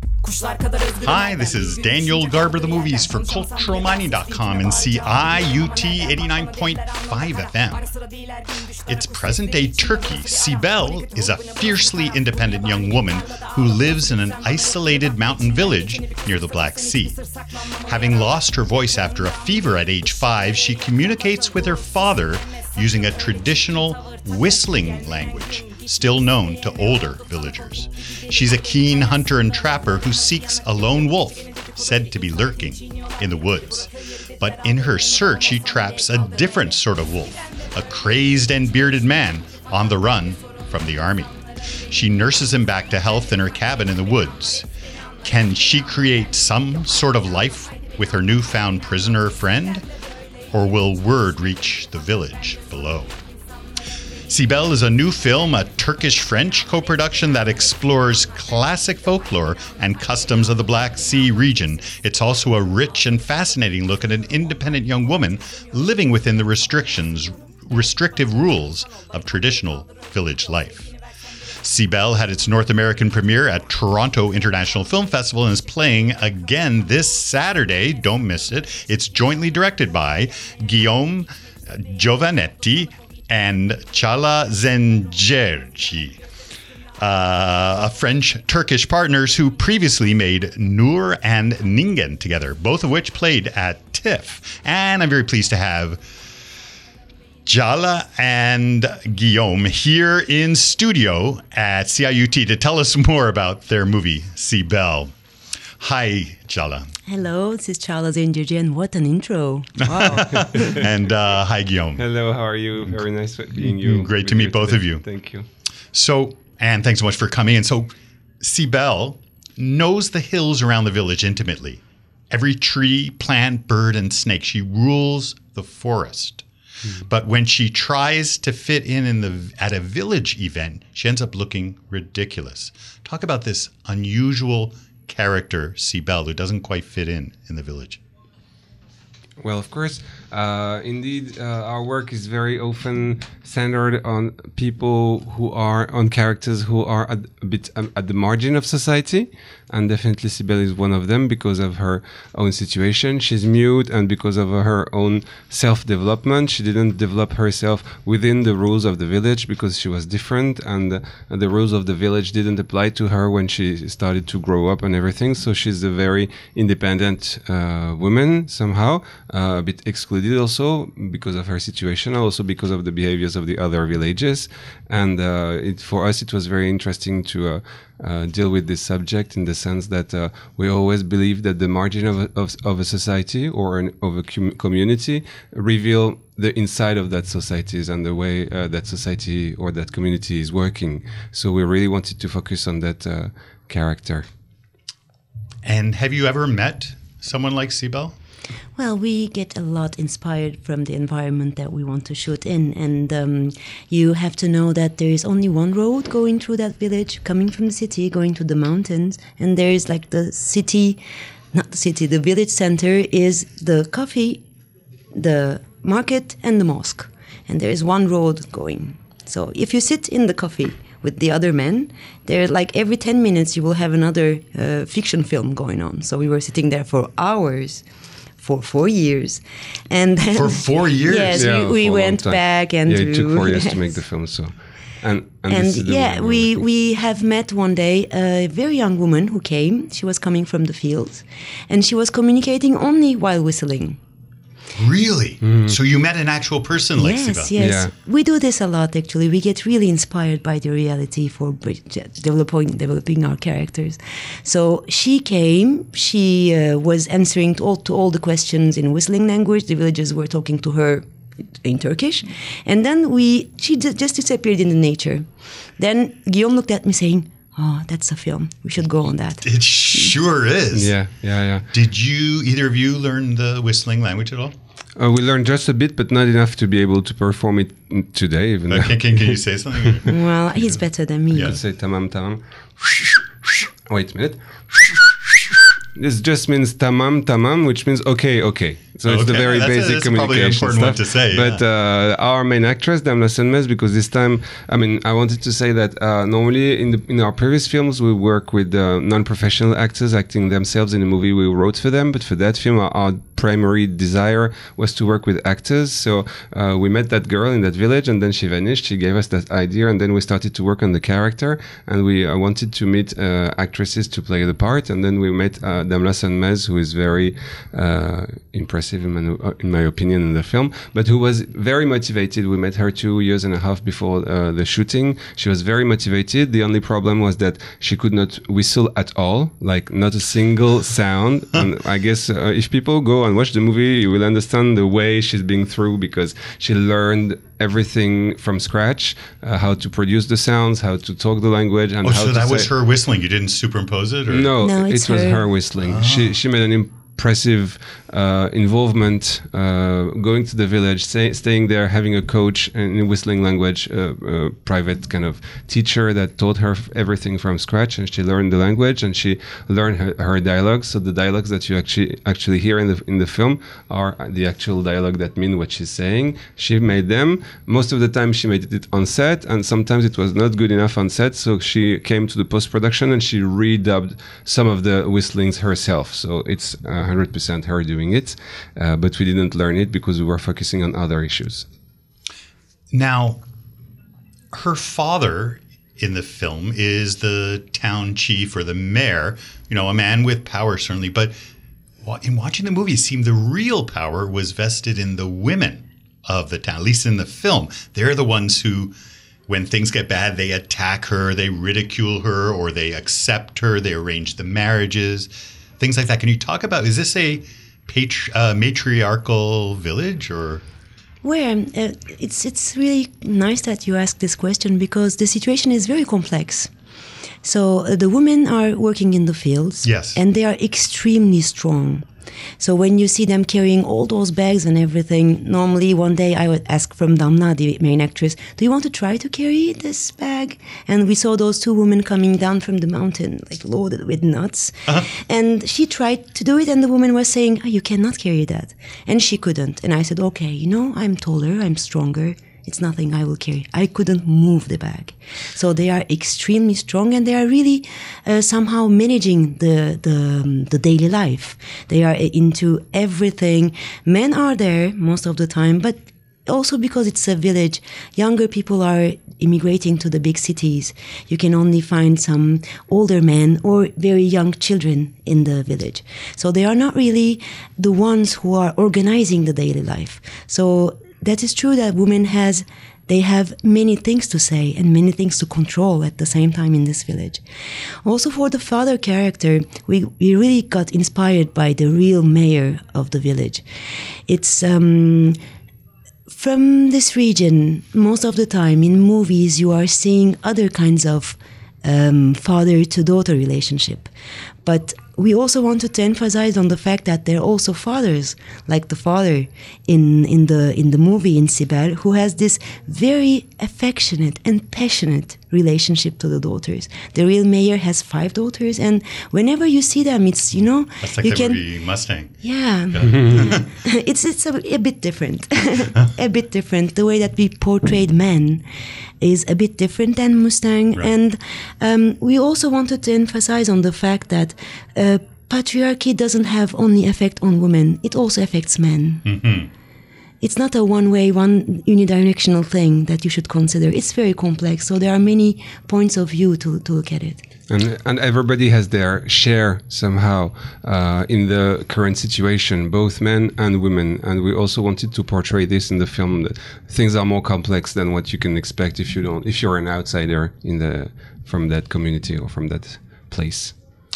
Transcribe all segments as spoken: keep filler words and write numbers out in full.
Hi, this is Daniel Garber, the movies for cultural mining dot com and C I U T eighty-nine point five F M. It's present-day Turkey. Sibel is a fiercely independent young woman who lives in an isolated mountain village near the Black Sea. Having lost her voice after a fever at age five, she communicates with her father using a traditional whistling language, still known to older villagers. She's a keen hunter and trapper who seeks a lone wolf, said to be lurking in the woods. But in her search, she traps a different sort of wolf, a crazed and bearded man on the run from the army. She nurses him back to health in her cabin in the woods. Can she create some sort of life with her newfound prisoner friend? Or will word reach the village below? Sibel is a new film, a Turkish-French co-production that explores classic folklore and customs of the Black Sea region. It's also a rich and fascinating look at an independent young woman living within the restrictions, restrictive rules of traditional village life. Sibel had its North American premiere at Toronto International Film Festival and is playing again this Saturday. Don't miss it. It's jointly directed by Guillaume Giovanetti and Çağla Zencerci, uh, French-Turkish partners who previously made Nur and Ningen together, both of which played at TIFF. And I'm very pleased to have Çağla and Guillaume here in studio at C I U T to tell us more about their movie, Sibel. Hi, Çağla. Hello, this is Çağla Zencerci, and what an intro. Wow. And uh, hi, Guillaume. Hello, how are you? Very nice being you. Great to meet both today. of you. Thank you. So, and thanks so much for coming. And so, Sibel knows the hills around the village intimately. Every tree, plant, bird, and snake. She rules the forest. But when she tries to fit in, in the at a village event, she ends up looking ridiculous. Talk about this unusual character, Sibel, who doesn't quite fit in in the village. Well, of course, uh, indeed, uh, our work is very often centered on people who are, on characters who are at, a bit um, at the margin of society. And definitely Sibel is one of them because of her own situation. She's mute, and because of her own self-development. She didn't develop herself within the rules of the village because she was different, and uh, the rules of the village didn't apply to her when she started to grow up and everything. So she's a very independent uh, woman somehow, uh, a bit excluded also because of her situation, also because of the behaviors of the other villages. And uh, it, for us, it was very interesting to uh, uh, deal with this subject in the sense that uh, we always believe that the margin of a, of, of a society or an, of a com- community reveal the inside of that society and the way uh, that society or that community is working. So we really wanted to focus on that uh, character. And have you ever met someone like Sibel? Well, we get a lot inspired from the environment that we want to shoot in. And um, you have to know that there is only one road going through that village, coming from the city, going to the mountains. And there is like the city, not the city, the village center is the coffee, the market, and the mosque. And there is one road going. So if you sit in the coffee with the other men, there, like every ten minutes, you will have another uh, fiction film going on. So we were sitting there for hours. For four years, and then, for four years, yes, yeah, we, we went back and yeah, it took four years yes. to make the film. So, and and, and this is the yeah, we we have met one day a very young woman who came. She was coming from the fields, and she was communicating only while whistling. Really? Mm. So you met an actual person like yes, Sibel? Yes, yes. Yeah. We do this a lot, actually. We get really inspired by the reality for developing developing our characters. So she came. She uh, was answering to all, to all the questions in whistling language. The villagers were talking to her in Turkish. And then we she d- just disappeared in the nature. Then Guillaume looked at me saying, "Oh, that's a film. We should go on that." It sure is. Yeah, yeah, yeah. Did you, either of you, learn the whistling language at all? Uh, we learned just a bit, but not enough to be able to perform it today. Even uh, can, can, can you say something? Well, he's better than me. You could say tamam tamam. Wait a minute. this just means tamam tamam, which means okay okay. So it's Okay, the very that's a- basic that's probably an communication important one stuff. to say, But uh, our main actress, Damla Senmez, because this time, I mean, I wanted to say that uh, normally in the in our previous films we work with uh, non-professional actors acting themselves in a movie we wrote for them. But for that film, our, our primary desire was to work with actors. So uh, we met that girl in that village, and then she vanished. She gave us that idea, and then we started to work on the character. And we uh, wanted to meet uh, actresses to play the part. And then we met uh, Damla Senmez, who is very uh, impressive in my, in my opinion in the film, but who was very motivated. We met her two years and a half before uh, the shooting. She was very motivated. The only problem was that she could not whistle at all, like not a single sound. And I guess uh, if people go and watch the movie, you will understand the way she's being through, because she learned everything from scratch, uh, how to produce the sounds, how to talk the language, and Oh, how so to that was say- her whistling. You didn't superimpose it? Or? No, No, it it's was her. her whistling. She she made an impressive uh, involvement, uh, going to the village, stay, staying there, having a coach in whistling language, uh, a private kind of teacher that taught her everything from scratch, and she learned the language and she learned her, her dialogues. So the dialogues that you actually actually hear in the in the film are the actual dialogue that mean what she's saying. She made them. Most of the time she made it on set, and sometimes it was not good enough on set, so she came to the post-production and she redubbed some of the whistlings herself. So it's one hundred percent her doing it, uh, but we didn't learn it because we were focusing on other issues. Now, her father in the film is the town chief or the mayor, you know, a man with power, certainly. But wa- in watching the movie, it seemed the real power was vested in the women of the town, at least in the film. They're the ones who, when things get bad, they attack her, they ridicule her, or they accept her, they arrange the marriages, things like that. Can you talk about, is this a patri- uh, matriarchal village or... Well, uh, it's it's really nice that you ask this question, because the situation is very complex. So uh, the women are working in the fields, Yes. and they are extremely strong. So when you see them carrying all those bags and everything, normally one day I would ask from Damla, the main actress, do you want to try to carry this bag? And we saw those two women coming down from the mountain, like loaded with nuts. Uh-huh. And she tried to do it, and the woman was saying, oh, you cannot carry that. And she couldn't. And I said, okay, you know, I'm taller, I'm stronger. It's nothing I will carry. I couldn't move the bag. So they are extremely strong, and they are really uh, somehow managing the, the, um, the daily life. They are into everything. Men are there most of the time, but also because it's a village, younger people are immigrating to the big cities. You can only find some older men or very young children in the village. So they are not really the ones who are organizing the daily life. So that is true that women has they have many things to say and many things to control at the same time in this village. Also for the father character, we, we really got inspired by the real mayor of the village. It's um, from this region, most of the time in movies you are seeing other kinds of um, father-to-daughter relationship. But we also wanted to emphasize on the fact that there are also fathers, like the father in in the in the movie in Sibel, who has this very affectionate and passionate relationship to the daughters. The real mayor has five daughters, and whenever you see them, it's, you know, That's like you the can, movie Mustang. yeah, yeah. it's it's a, a bit different, a bit different. The way that we portrayed men is a bit different than Mustang, Right. and um, we also wanted to emphasize on the fact that uh, patriarchy doesn't have only effect on women; it also affects men. Mm-hmm. It's not a one-way, one unidirectional thing that you should consider. It's very complex, so there are many points of view to, to look at it. And, and everybody has their share somehow uh, in the current situation, both men and women. And we also wanted to portray this in the film, that things are more complex than what you can expect if you don't, if you're an outsider in the from that community or from that place.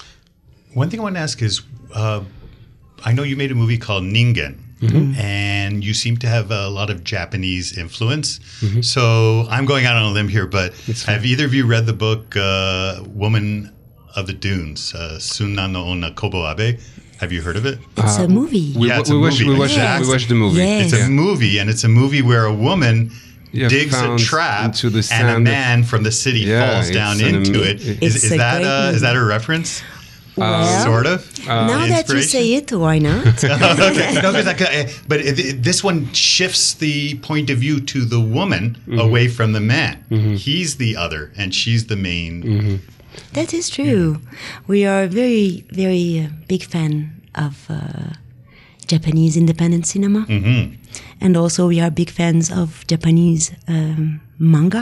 One thing I want to ask is, uh, I know you made a movie called Ningen, Mm-hmm. and you seem to have a lot of Japanese influence. Mm-hmm. So I'm going out on a limb here, but have either of you read the book uh, Woman of the Dunes, uh, Sunna no Onna Kobo Abe? Have you heard of it? It's Uh, a movie. We, Yeah, it's we, a watched, movie. we, watched, Yes. we watched the movie. Yes. It's a movie, and it's a movie where a woman Yeah, digs a found trap into the and a sand. man from the city Yeah, falls it's down an into am- it. it- Is, It's is a that great a, is movie. that a reference? Well, sort of. now that you say it, why not? Okay. No, 'cause I ca- uh, but it, it- this one shifts the point of view to the woman away from the man. He's the other, and she's the main. That is true. We are very, very uh, big fan of uh, Japanese independent cinema, and also we are big fans of Japanese um, manga.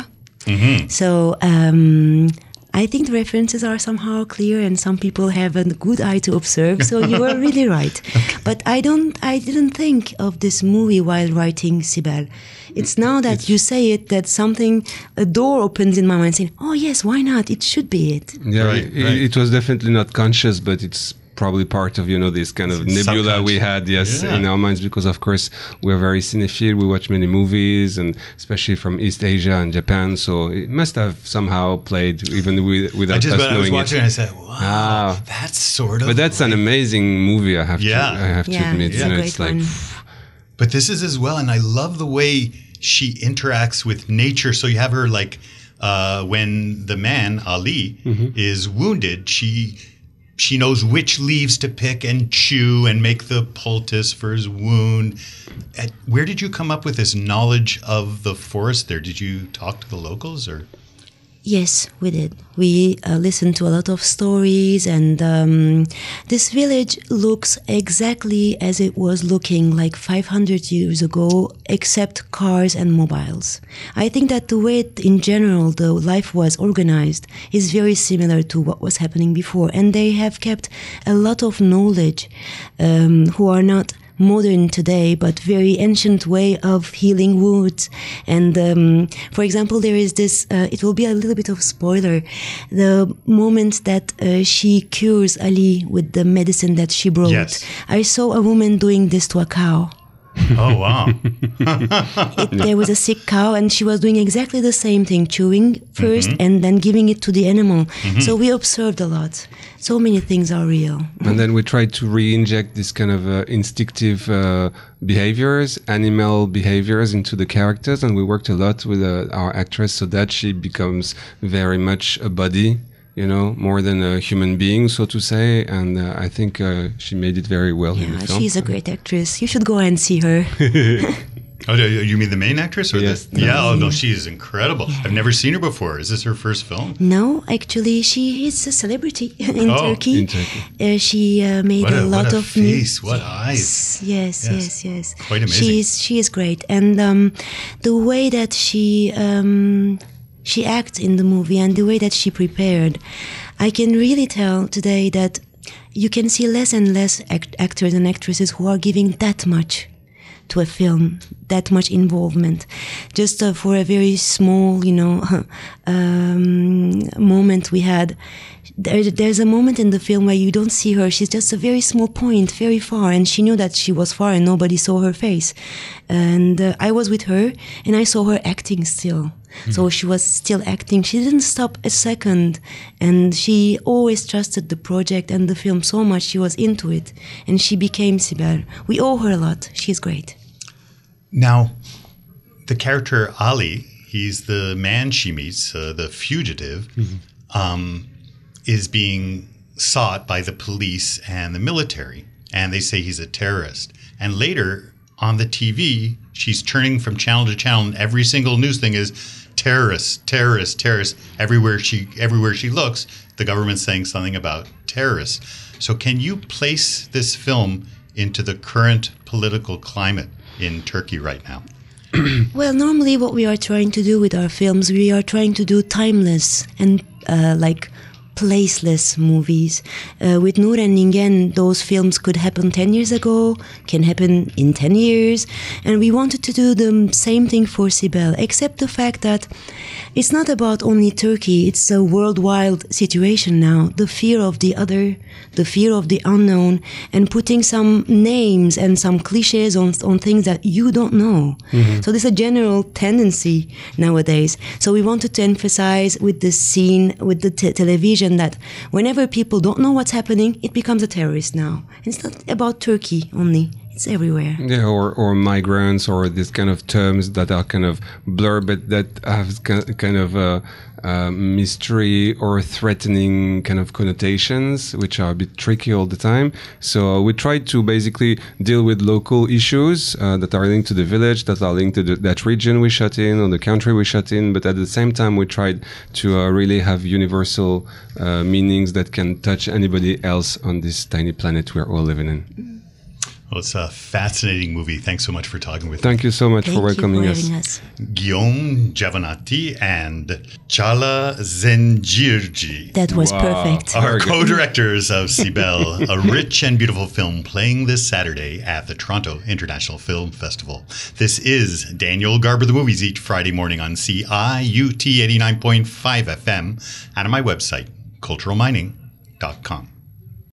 So um, I think the references are somehow clear, and some people have a good eye to observe. So you were really right. But I don't. I didn't think of this movie while writing Sibel. It's now that It's- you say it that something, a door opens in my mind, saying, "Oh yes, why not? It should be it." Yeah, Right, it, right. it was definitely not conscious, but it's probably part of, you know, this kind of It's nebula we subconscious. had, yes, Yeah. in our minds, because of course we're very cinephile. We watch many movies, and especially from East Asia and Japan. So it must have somehow played even with, without I just, us but I was knowing watching, it. and I said, "Wow, Ah. that's sort of." But that's an like- amazing movie. I have Yeah. to, I have to Yeah, admit. it's You a know, great it's like one. But this is as well, and I love the way she interacts with nature. So you have her like uh, when the man Ali is wounded, she she knows which leaves to pick and chew and make the poultice for his wound. At, where did you come up with this knowledge of the forest? There, did you talk to the locals or? Yes, we did. We uh, listened to a lot of stories, and um, this village looks exactly as it was looking like five hundred years ago, except cars and mobiles. I think that the way, it, in general, the life was organized is very similar to what was happening before, and they have kept a lot of knowledge um, who are not modern today, but very ancient way of healing wounds. And um, for example, there is this, uh, it will be a little bit of spoiler, the moment that uh, she cures Ali with the medicine that she brought. Yes. I saw a woman doing this to a cow. Oh wow! It, there was a sick cow, and she was doing exactly the same thing, chewing first and then giving it to the animal. So we observed a lot. So many things are real. And then we tried to re-inject this kind of uh, instinctive uh, behaviors, animal behaviors into the characters, and we worked a lot with uh, our actress so that she becomes very much a body, you know, more than a human being, so to say. And uh, I think uh, she made it very well in Yeah, the film. she's a great actress. You should go and see her. Oh, do you mean the main actress or Yes. the? Yeah. Oh no, she is incredible. I've never seen her before. Is this her first film? No, actually, she is a celebrity in Oh, Turkey. in Turkey. Uh, she uh, made What a, a- lot what a of face, mu- what yes, eyes. Yes, Yes. yes, yes. Quite amazing. She's she is great, and um, the way that she um, she acts in the movie and the way that she prepared, I can really tell today that you can see less and less act- actors and actresses who are giving that much to a film, that much involvement, just uh, for a very small, you know, um, moment we had. There, there's a moment in the film where you don't see her. She's just a very small point, very far, and she knew that she was far and nobody saw her face. And uh, I was with her, and I saw her acting still. So she was still acting. She didn't stop a second, and she always trusted the project and the film so much. She was into it, and she became Sibel. We owe her a lot. She's great. Now, the character Ali, he's the man she meets, uh, the fugitive, um, is being sought by the police and the military, and they say he's a terrorist. And later on the T V, she's turning from channel to channel, and every single news thing is terrorists, terrorists, terrorists. Everywhere she everywhere she looks, the government's saying something about terrorists. So, can you place this film into the current political climate in Turkey right now? Well, normally what we are trying to do with our films, we are trying to do timeless and uh, like placeless movies. Uh, with Nur and Ningen, those films could happen ten years ago, can happen in ten years. And we wanted to do the same thing for Sibel, except the fact that it's not about only Turkey, it's a worldwide situation now. The fear of the other, the fear of the unknown, and putting some names and some cliches on, on things that you don't know. Mm-hmm. So there's a general tendency nowadays. So we wanted to emphasize with the scene, with the te- television, that whenever people don't know what's happening, it becomes a terrorist now. It's not about Turkey only. It's everywhere. Yeah, or, or migrants, or these kind of terms that are kind of blur, but that have kind of a, a mystery or threatening kind of connotations, which are a bit tricky all the time. So we try to basically deal with local issues uh, that are linked to the village, that are linked to the, that region we shot in, or the country we shot in, but at the same time we tried to uh, really have universal uh, meanings that can touch anybody else on this tiny planet we're all living in. Well, it's a fascinating movie. Thanks so much for talking with Thank me. you so much Thank for welcoming you for us. having us. Guillaume Giovannotti and Chala Zenjirji That was Wow. perfect. are Very good. co-directors of Cybelle, a rich and beautiful film playing this Saturday at the Toronto International Film Festival. This is Daniel Garber the Movies each Friday morning on C I U T eighty-nine point five F M and on my website, cultural mining dot com.